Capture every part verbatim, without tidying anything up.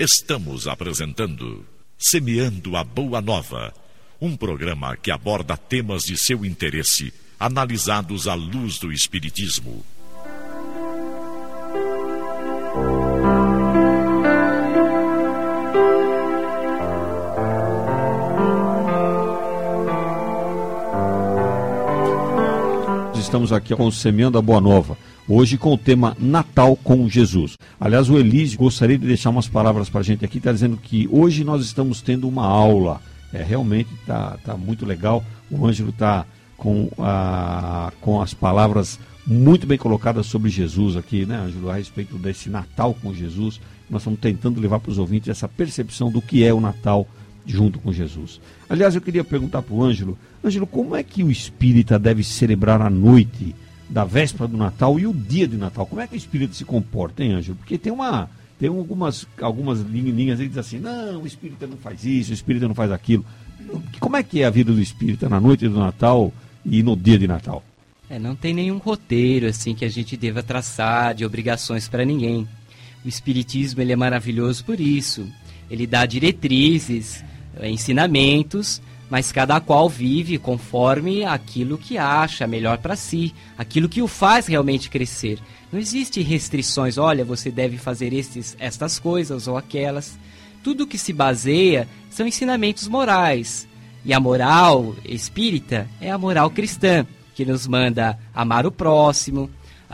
Estamos apresentando Semeando a Boa Nova, um programa que aborda temas de seu interesse, analisados à luz do Espiritismo. Estamos aqui com o Semeando a Boa Nova, hoje com o tema Natal com Jesus. Aliás, o Elísio gostaria de deixar umas palavras para a gente aqui, está dizendo que hoje nós estamos tendo uma aula. É, realmente está tá muito legal, o Ângelo está com, a, com as palavras muito bem colocadas sobre Jesus aqui, né, Ângelo, a respeito desse Natal com Jesus. Nós estamos tentando levar para os ouvintes essa percepção do que é o Natal junto com Jesus. Aliás, eu queria perguntar para o Ângelo, Ângelo, como é que o espírita deve celebrar a noite da véspera do Natal e o dia de Natal? Como é que o espírita se comporta, hein, Ângelo? Porque tem uma, tem algumas, algumas linhas aí que dizem assim, não, o espírita não faz isso, o espírita não faz aquilo. Como é que é a vida do espírita na noite do Natal e no dia de Natal? É, não tem nenhum roteiro assim que a gente deva traçar de obrigações para ninguém. O espiritismo, ele é maravilhoso por isso. Ele dá diretrizes, ensinamentos, mas cada qual vive conforme aquilo que acha melhor para si, aquilo que o faz realmente crescer. Não existe restrições, olha, você deve fazer estes, estas coisas ou aquelas. Tudo que se baseia são ensinamentos morais. E a moral espírita é a moral cristã, que nos manda amar o próximo,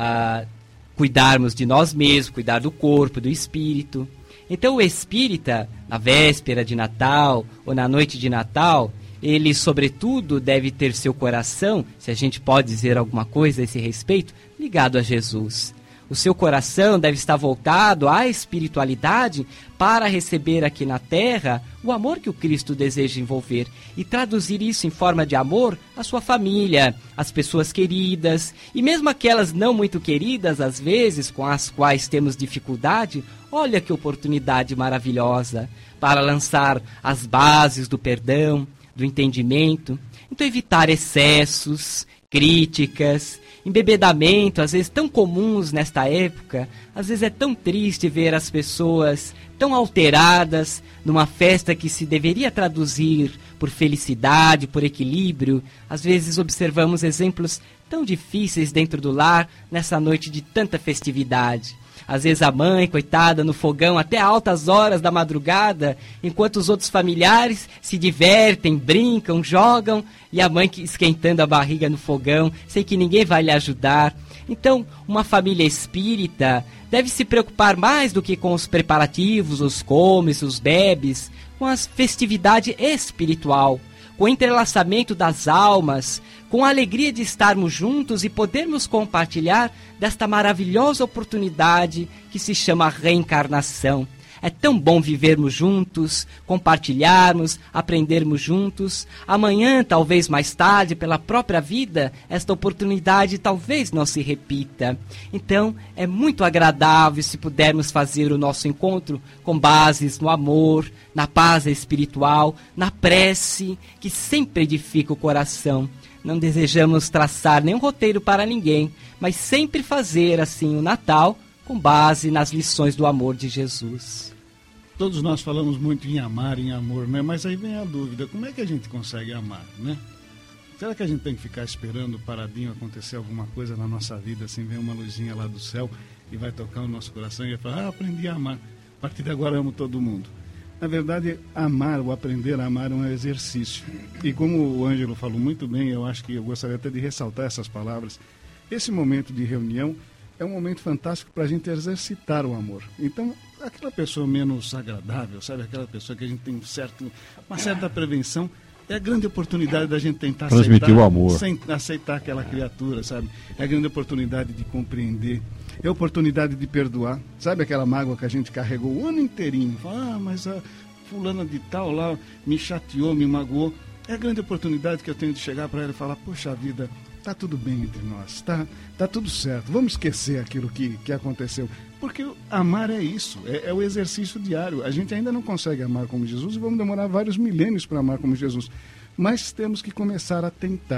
a cuidarmos de nós mesmos, cuidar do corpo, do espírito. Então o espírita, na véspera de Natal ou na noite de Natal, ele, sobretudo, deve ter seu coração, se a gente pode dizer alguma coisa a esse respeito, ligado a Jesus. O seu coração deve estar voltado à espiritualidade para receber aqui na Terra o amor que o Cristo deseja envolver e traduzir isso em forma de amor à sua família, às pessoas queridas e mesmo aquelas não muito queridas, às vezes, com as quais temos dificuldade. Olha que oportunidade maravilhosa para lançar as bases do perdão, do entendimento. Então evitar excessos, críticas, embebedamento, às vezes tão comuns nesta época. Às vezes é tão triste ver as pessoas tão alteradas numa festa que se deveria traduzir por felicidade, por equilíbrio. Às vezes observamos exemplos tão difíceis dentro do lar nessa noite de tanta festividade. Às vezes a mãe, coitada, no fogão até altas horas da madrugada, enquanto os outros familiares se divertem, brincam, jogam, e a mãe esquentando a barriga no fogão, sem que ninguém vai lhe ajudar. Então, uma família espírita deve se preocupar mais do que com os preparativos, os comes, os bebes, com a festividade espiritual, com o entrelaçamento das almas, com a alegria de estarmos juntos e podermos compartilhar desta maravilhosa oportunidade que se chama reencarnação. É tão bom vivermos juntos, compartilharmos, aprendermos juntos. Amanhã, talvez mais tarde, pela própria vida, esta oportunidade talvez não se repita. Então, é muito agradável se pudermos fazer o nosso encontro com bases no amor, na paz espiritual, na prece, que sempre edifica o coração. Não desejamos traçar nenhum roteiro para ninguém, mas sempre fazer assim o Natal com base nas lições do amor de Jesus. Todos nós falamos muito em amar, em amor, né? Mas aí vem a dúvida, como é que a gente consegue amar, né? Será que a gente tem que ficar esperando o paradinho acontecer alguma coisa na nossa vida, assim, vem uma luzinha lá do céu e vai tocar o nosso coração e vai falar, ah, aprendi a amar, a partir de agora amo todo mundo. Na verdade, amar, ou aprender a amar é um exercício. E como o Ângelo falou muito bem, eu acho que eu gostaria até de ressaltar essas palavras, esse momento de reunião é um momento fantástico para a gente exercitar o amor. Então, aquela pessoa menos agradável, sabe? Aquela pessoa que a gente tem um certo, uma certa prevenção, é a grande oportunidade da gente tentar transmitir aceitar, o amor. Sem, aceitar aquela criatura, sabe? É a grande oportunidade de compreender, é a oportunidade de perdoar. Sabe aquela mágoa que a gente carregou o ano inteirinho? Fala, ah, mas a fulana de tal lá me chateou, me magoou. É a grande oportunidade que eu tenho de chegar para ela e falar, poxa vida, tá tudo bem entre nós, tá, tá tudo certo, vamos esquecer aquilo que, que aconteceu, porque amar é isso, é, é o exercício diário. A gente ainda não consegue amar como Jesus e vamos demorar vários milênios para amar como Jesus, mas temos que começar a tentar.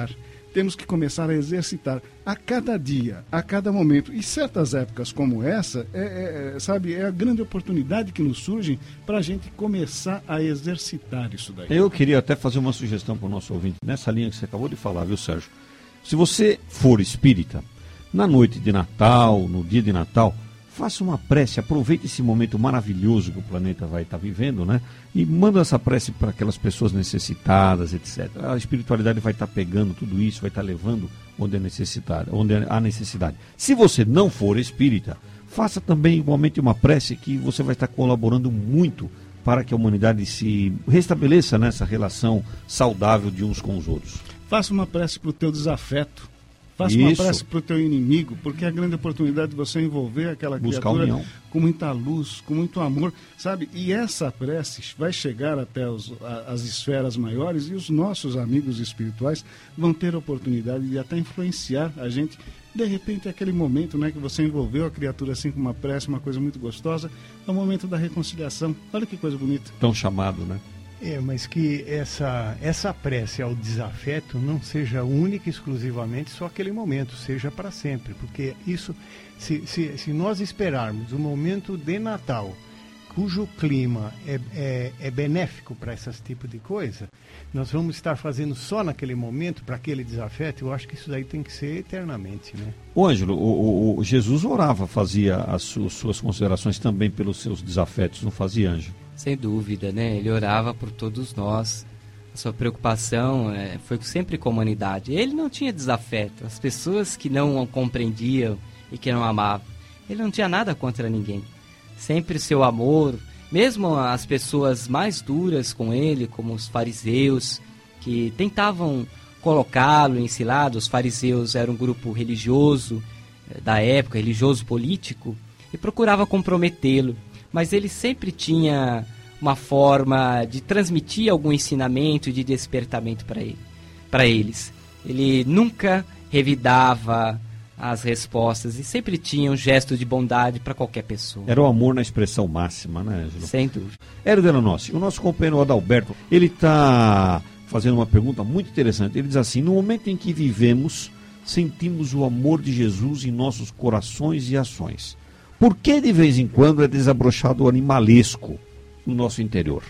temos que começar a exercitar a cada dia, a cada momento. E certas épocas como essa, é, é, sabe, é a grande oportunidade que nos surge para a gente começar a exercitar isso daí. Eu queria até fazer uma sugestão para o nosso ouvinte, nessa linha que você acabou de falar, viu, Sérgio? Se você for espírita, na noite de Natal, no dia de Natal, faça uma prece, aproveite esse momento maravilhoso que o planeta vai estar vivendo, né? E manda essa prece para aquelas pessoas necessitadas, etcétera. A espiritualidade vai estar pegando tudo isso, vai estar levando onde é necessidade, onde há necessidade. Se você não for espírita, faça também igualmente uma prece que você vai estar colaborando muito para que a humanidade se restabeleça nessa relação saudável de uns com os outros. Faça uma prece para o teu desafeto. Faça Isso. uma prece para o teu inimigo, porque é a grande oportunidade de você envolver aquela Buscar criatura união. com muita luz, com muito amor, sabe? E essa prece vai chegar até os, a, as esferas maiores e os nossos amigos espirituais vão ter a oportunidade de até influenciar a gente. De repente, aquele momento, né, que você envolveu a criatura assim com uma prece, uma coisa muito gostosa, é o momento da reconciliação. Olha que coisa bonita. Tão chamado, né? É, mas que essa, essa prece ao desafeto não seja única e exclusivamente só aquele momento, seja para sempre. Porque isso, se, se, se nós esperarmos o momento de Natal, cujo clima é, é, é benéfico para esse tipo de coisa, nós vamos estar fazendo só naquele momento, para aquele desafeto. Eu acho que isso daí tem que ser eternamente, né? Ô Ângelo, o, o, o Jesus orava, fazia as su, suas considerações também pelos seus desafetos, não fazia, Ângelo? Sem dúvida, né? Ele orava por todos nós. A sua preocupação é, foi sempre com a humanidade. Ele não tinha desafeto. As pessoas que não o compreendiam e que não amavam, ele não tinha nada contra ninguém. Sempre seu amor, mesmo as pessoas mais duras com ele, como os fariseus, que tentavam colocá-lo em cilada. Os fariseus eram um grupo religioso da época, religioso político, e procurava comprometê-lo. Mas ele sempre tinha uma forma de transmitir algum ensinamento de despertamento para ele, para eles. Ele nunca revidava as respostas e sempre tinha um gesto de bondade para qualquer pessoa. Era o amor na expressão máxima, né, Ângelo? Sem dúvida. Hélio Delanossi, o nosso companheiro Adalberto, ele está fazendo uma pergunta muito interessante. Ele diz assim: no momento em que vivemos, sentimos o amor de Jesus em nossos corações e ações. Por que de vez em quando é desabrochado o animalesco no nosso interior?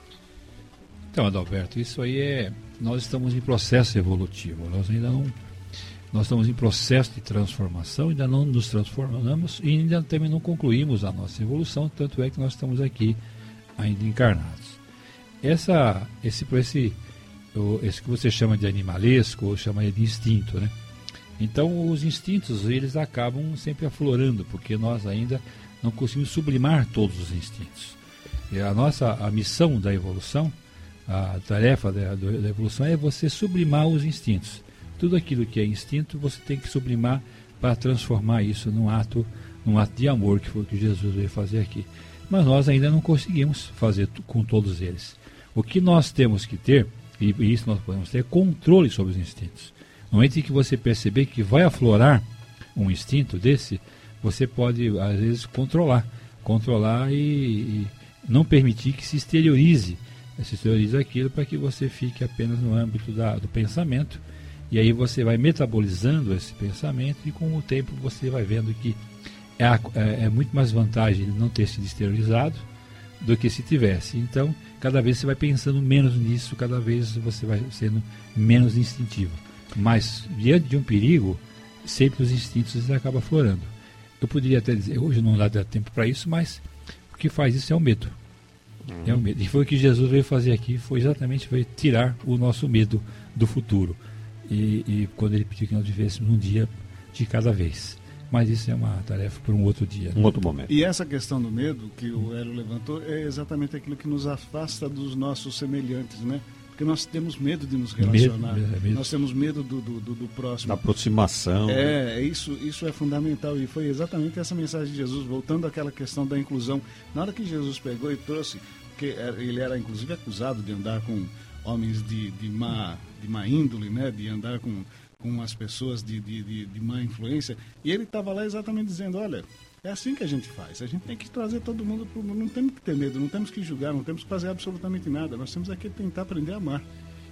Então, Adalberto, isso aí é... Nós estamos em processo evolutivo. Nós ainda não... Nós estamos em processo de transformação, ainda não nos transformamos e ainda também não concluímos a nossa evolução, tanto é que nós estamos aqui ainda encarnados. Essa, esse, esse, esse que você chama de animalesco, ou chama de instinto, né? Então, os instintos, eles acabam sempre aflorando, porque nós ainda não conseguimos sublimar todos os instintos. E a nossa a missão da evolução, a tarefa da, da evolução é você sublimar os instintos. Tudo aquilo que é instinto, você tem que sublimar para transformar isso num ato, num ato de amor, que foi o que Jesus veio fazer aqui. Mas nós ainda não conseguimos fazer com todos eles. O que nós temos que ter, e isso nós podemos ter, é controle sobre os instintos. No momento em que você perceber que vai aflorar um instinto desse, você pode, às vezes, controlar. Controlar e, e não permitir que se exteriorize. Se exteriorize aquilo para que você fique apenas no âmbito da, do pensamento. E aí você vai metabolizando esse pensamento e com o tempo você vai vendo que é, é, é muito mais vantagem não ter sido exteriorizado do que se tivesse. Então, cada vez você vai pensando menos nisso, cada vez você vai sendo menos instintivo. Mas, diante de um perigo, sempre os instintos acabam aflorando. Eu poderia até dizer, hoje não dá tempo para isso, mas o que faz isso é o medo. Uhum. É o medo. E foi o que Jesus veio fazer aqui, foi exatamente veio tirar o nosso medo do futuro. E, e quando ele pediu que nós vivêssemos um dia de cada vez. Mas isso é uma tarefa para um outro dia. Um outro momento. E essa questão do medo que o Hélio levantou é exatamente aquilo que nos afasta dos nossos semelhantes, né? Porque nós temos medo de nos relacionar, medo, medo. Nós temos medo do, do, do, do próximo. Da aproximação. É, isso, isso é fundamental e foi exatamente essa mensagem de Jesus, voltando àquela questão da inclusão. Na hora que Jesus pegou e trouxe, porque ele era inclusive acusado de andar com homens de, de, má, de má índole, né? De andar com, com as pessoas de, de, de, de má influência, e ele estava lá exatamente dizendo, olha, é assim que a gente faz, a gente tem que trazer todo mundo, pro, não temos que ter medo, não temos que julgar, não temos que fazer absolutamente nada, nós temos aqui que tentar aprender a amar.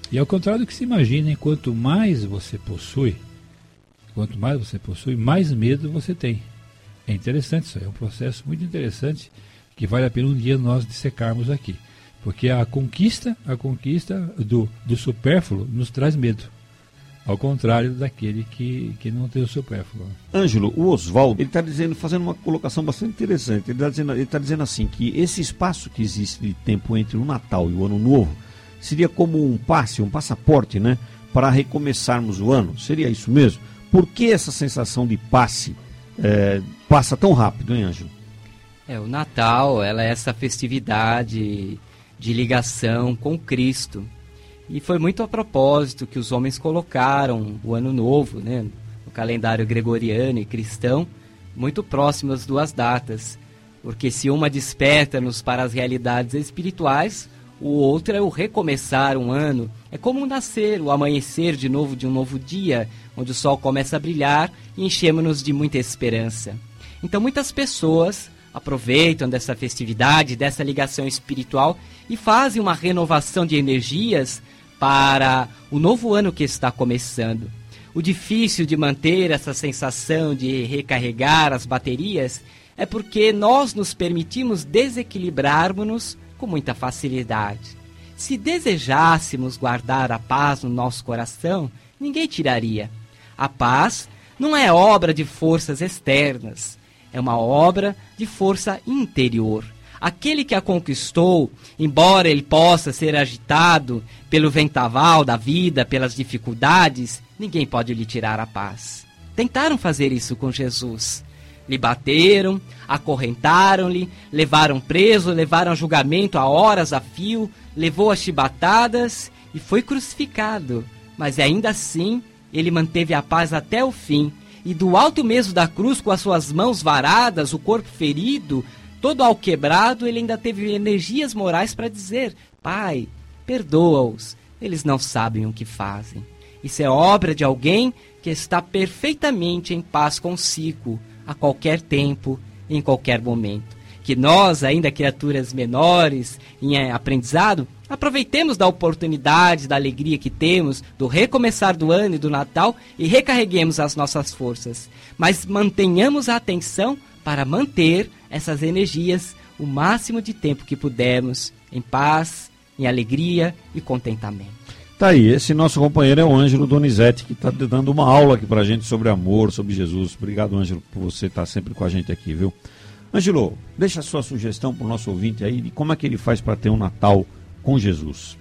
E ao contrário do que se imagina, quanto mais você possui, quanto mais você possui, mais medo você tem. É interessante isso aí, é um processo muito interessante que vale a pena um dia nós dissecarmos aqui. Porque a conquista, a conquista do, do supérfluo nos traz medo. Ao contrário daquele que, que não tem o supérfluo. Ângelo, o Oswaldo, ele está dizendo, fazendo uma colocação bastante interessante. Ele está dizendo, ele tá dizendo assim, que esse espaço que existe de tempo entre o Natal e o Ano Novo seria como um passe, um passaporte, né? Para recomeçarmos o ano. Seria isso mesmo? Por que essa sensação de passe é, passa tão rápido, hein, Ângelo? É, o Natal, ela é essa festividade de ligação com Cristo. E foi muito a propósito que os homens colocaram o Ano Novo, né, no calendário gregoriano e cristão, muito próximo às duas datas. Porque se uma desperta-nos para as realidades espirituais, o outro é o recomeçar um ano. É como o nascer, o amanhecer de novo de um novo dia, onde o sol começa a brilhar e enchemos-nos de muita esperança. Então muitas pessoas aproveitam dessa festividade, dessa ligação espiritual e fazem uma renovação de energias para o novo ano que está começando. O difícil de manter essa sensação de recarregar as baterias é porque nós nos permitimos desequilibrarmos-nos com muita facilidade. Se desejássemos guardar a paz no nosso coração, ninguém tiraria. A paz não é obra de forças externas, é uma obra de força interior. Aquele que a conquistou, embora ele possa ser agitado pelo vendaval da vida, pelas dificuldades, ninguém pode lhe tirar a paz. Tentaram fazer isso com Jesus. Lhe bateram, acorrentaram-lhe, levaram preso, levaram a julgamento a horas a fio, levou as chibatadas e foi crucificado. Mas ainda assim, ele manteve a paz até o fim. E do alto mesmo da cruz, com as suas mãos varadas, o corpo ferido, todo alquebrado, ele ainda teve energias morais para dizer: Pai, perdoa-os, eles não sabem o que fazem. Isso é obra de alguém que está perfeitamente em paz consigo, a qualquer tempo, em qualquer momento. Que nós, ainda criaturas menores, em aprendizado, aproveitemos da oportunidade, da alegria que temos, do recomeçar do ano e do Natal e recarreguemos as nossas forças. Mas mantenhamos a atenção para manter essas energias o máximo de tempo que pudermos, em paz, em alegria e contentamento. Tá aí, esse nosso companheiro é o Ângelo Donizete, que está dando uma aula aqui pra gente sobre amor, sobre Jesus. Obrigado, Ângelo, por você estar sempre com a gente aqui, viu? Ângelo, deixa a sua sugestão para o nosso ouvinte aí de como é que ele faz para ter um Natal com Jesus.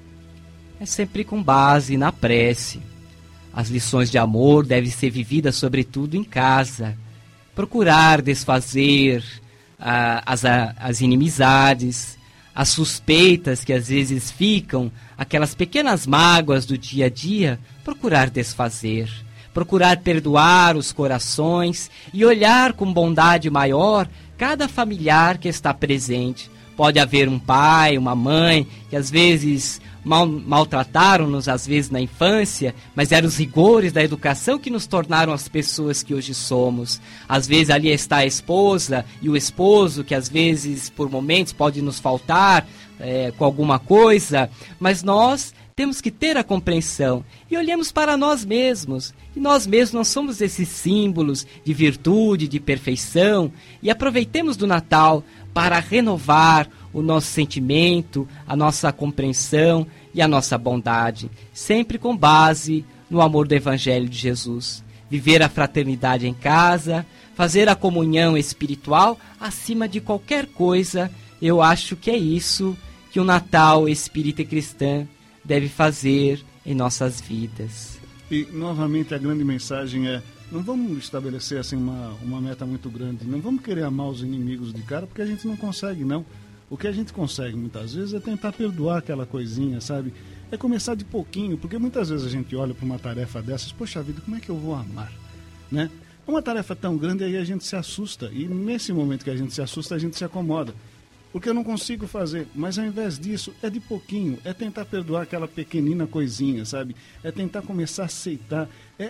É sempre com base na prece. As lições de amor devem ser vividas sobretudo em casa. Procurar desfazer ah, as, as inimizades, as suspeitas que às vezes ficam, aquelas pequenas mágoas do dia a dia, procurar desfazer. Procurar perdoar os corações e olhar com bondade maior cada familiar que está presente. Pode haver um pai, uma mãe, que às vezes mal, maltrataram-nos, às vezes na infância, mas eram os rigores da educação que nos tornaram as pessoas que hoje somos. Às vezes ali está a esposa e o esposo, que às vezes, por momentos, pode nos faltar é, com alguma coisa, mas nós temos que ter a compreensão e olhemos para nós mesmos. E nós mesmos não somos esses símbolos de virtude, de perfeição, e aproveitemos do Natal para renovar o nosso sentimento, a nossa compreensão e a nossa bondade, sempre com base no amor do Evangelho de Jesus. Viver a fraternidade em casa, fazer a comunhão espiritual acima de qualquer coisa, eu acho que é isso que o Natal espírita e cristã deve fazer em nossas vidas. E, novamente, a grande mensagem é: não vamos estabelecer assim uma, uma meta muito grande, não vamos querer amar os inimigos de cara, porque a gente não consegue, não. O que a gente consegue, muitas vezes, é tentar perdoar aquela coisinha, sabe? É começar de pouquinho, porque muitas vezes a gente olha para uma tarefa dessas, poxa vida, como é que eu vou amar, né? É uma tarefa tão grande, aí a gente se assusta, e nesse momento que a gente se assusta, a gente se acomoda. Porque eu não consigo fazer, mas ao invés disso, é de pouquinho, é tentar perdoar aquela pequenina coisinha, sabe? É tentar começar a aceitar, é a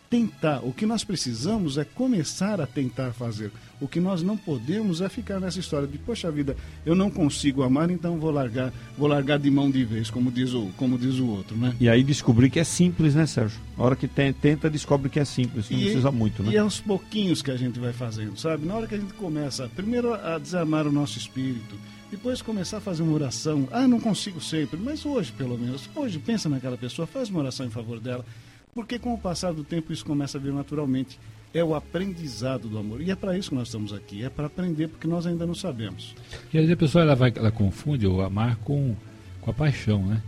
tentar. O que nós precisamos é começar a tentar fazer. O que nós não podemos é ficar nessa história de, poxa vida, eu não consigo amar, então vou largar, vou largar de mão de vez, como diz o, como diz o outro, né? E aí descobrir que é simples, né, Sérgio? A hora que tem, tenta, descobre que é simples, não e, precisa muito, né? E é aos pouquinhos que a gente vai fazendo, sabe? Na hora que a gente começa, primeiro a desarmar o nosso espírito, depois começar a fazer uma oração. Ah, não consigo sempre, mas hoje, pelo menos, hoje pensa naquela pessoa, faz uma oração em favor dela, porque com o passar do tempo isso começa a vir naturalmente. É o aprendizado do amor. E é para isso que nós estamos aqui. É para aprender, porque nós ainda não sabemos. E às vezes a pessoa ela vai, ela confunde o amar com, com a paixão, né?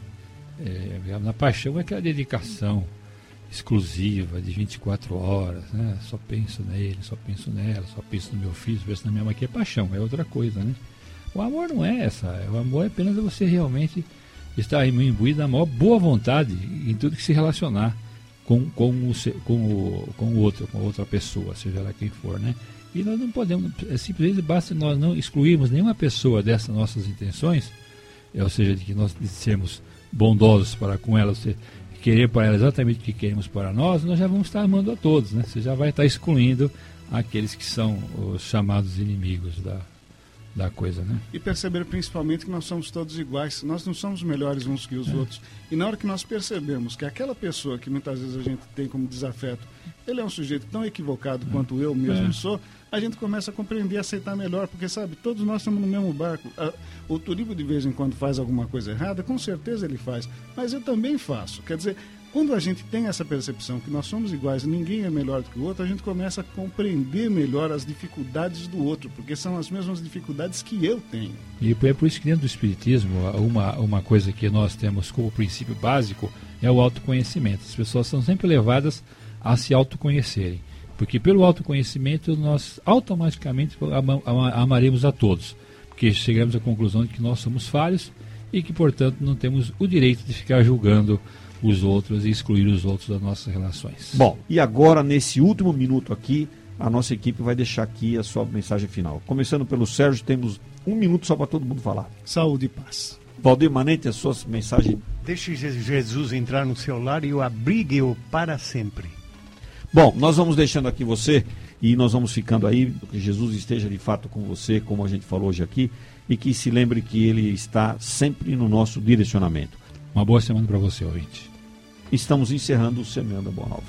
É, na paixão é aquela dedicação exclusiva de vinte e quatro horas, né? Só penso nele, só penso nela, só penso no meu filho, só penso na minha mãe, que é paixão, é outra coisa, né? O amor não é essa. O amor é apenas você realmente estar imbuído da maior boa vontade em tudo que se relacionar Com, com, o, com, o, com o outro, com outra pessoa, seja lá quem for, né? E nós não podemos, é simplesmente basta nós não excluirmos nenhuma pessoa dessas nossas intenções, ou seja, de que nós sermos bondosos para com ela, você querer para ela exatamente o que queremos para nós, nós já vamos estar amando a todos, né? Você já vai estar excluindo aqueles que são os chamados inimigos da, da coisa, né? E perceber principalmente que nós somos todos iguais, nós não somos melhores uns que os é. outros. E na hora que nós percebemos que aquela pessoa que muitas vezes a gente tem como desafeto, ele é um sujeito tão equivocado é. quanto eu mesmo é. sou, a gente começa a compreender e aceitar melhor, porque, sabe, todos nós estamos no mesmo barco. O Turibo de vez em quando faz alguma coisa errada, com certeza ele faz, mas eu também faço. Quer dizer, quando a gente tem essa percepção que nós somos iguais, ninguém é melhor do que o outro, a gente começa a compreender melhor as dificuldades do outro, porque são as mesmas dificuldades que eu tenho. E é por isso que dentro do Espiritismo, uma, uma coisa que nós temos como princípio básico é o autoconhecimento. As pessoas são sempre levadas a se autoconhecerem, porque pelo autoconhecimento nós automaticamente ama, ama, amaremos a todos, porque chegamos à conclusão de que nós somos falhos e que, portanto, não temos o direito de ficar julgando os outros e excluir os outros das nossas relações. Bom, e agora, nesse último minuto aqui, a nossa equipe vai deixar aqui a sua mensagem final. Começando pelo Sérgio, temos um minuto só para todo mundo falar. Saúde e paz. Valdir Manente, a sua mensagem. Deixe Jesus entrar no seu lar e o abrigue-o para sempre. Bom, nós vamos deixando aqui você e nós vamos ficando aí, que Jesus esteja de fato com você, como a gente falou hoje aqui, e que se lembre que Ele está sempre no nosso direcionamento. Uma boa semana para você, ouvinte. Estamos encerrando o Semeando a Boa Nova.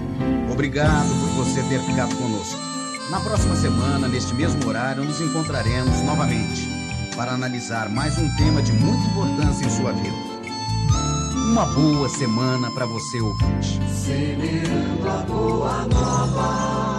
Obrigado por você ter ficado conosco. Na próxima semana, neste mesmo horário, nos encontraremos novamente para analisar mais um tema de muita importância em sua vida. Uma boa semana para você, ouvinte. Semeando a Boa Nova.